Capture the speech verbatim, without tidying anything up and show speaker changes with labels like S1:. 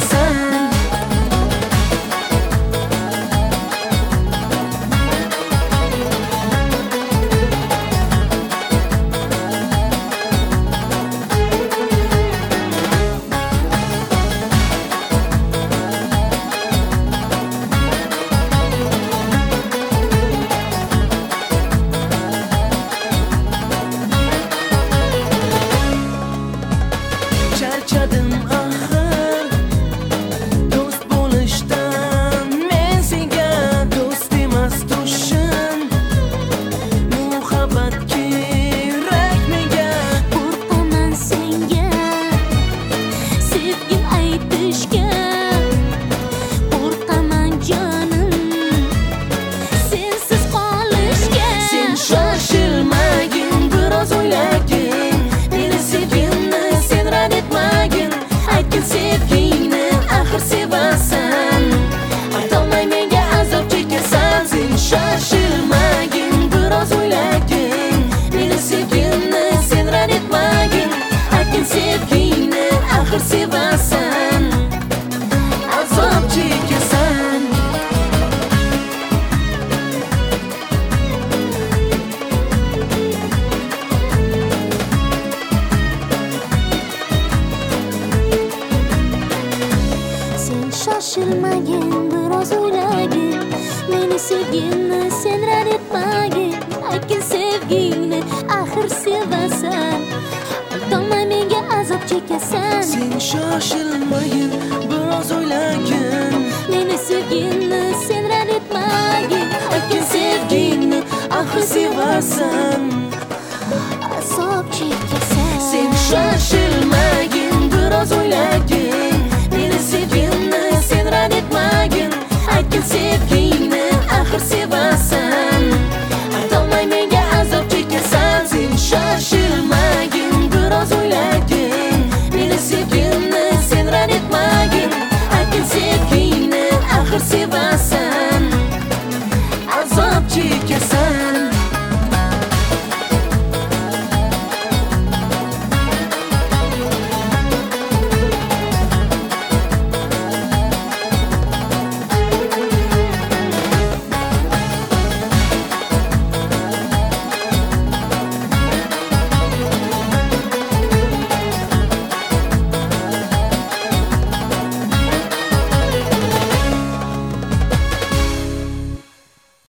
S1: chekasan. Charchadim axir do'st bo'lishdan, men senga do'st emas to'shin. Muhabbat kerak menga,
S2: Qo'rqaman senga sevgim aytishga, qo'rqaman jonim sensiz qolishga.
S1: sen shoshilmagin, biroz o'ylagin, meni sevgimni sen rad etmagin. Aytgin sevgingni, axir sevasan, aytolmay menga azob chekasan. Sen shoshilmagin, biroz o'ylagin, meni sevgimni sen rad etmagin. Aytgin sevgingni, axir sevasan, azob chekasan.
S2: Sen shoshilmagin, biroz o'ylagin, meni sevgimni sen rad etmagin. Aytgin sevgingni, axir sevasan, aytolmay menga azob chekasan.
S1: Sen shoshilmagin, biroz o'ylagin,
S2: Meni sevgimni sen rad etmagin.
S1: aytgin sevgingni, axir sevasan,
S2: Azob chekasan.
S1: sen shoshil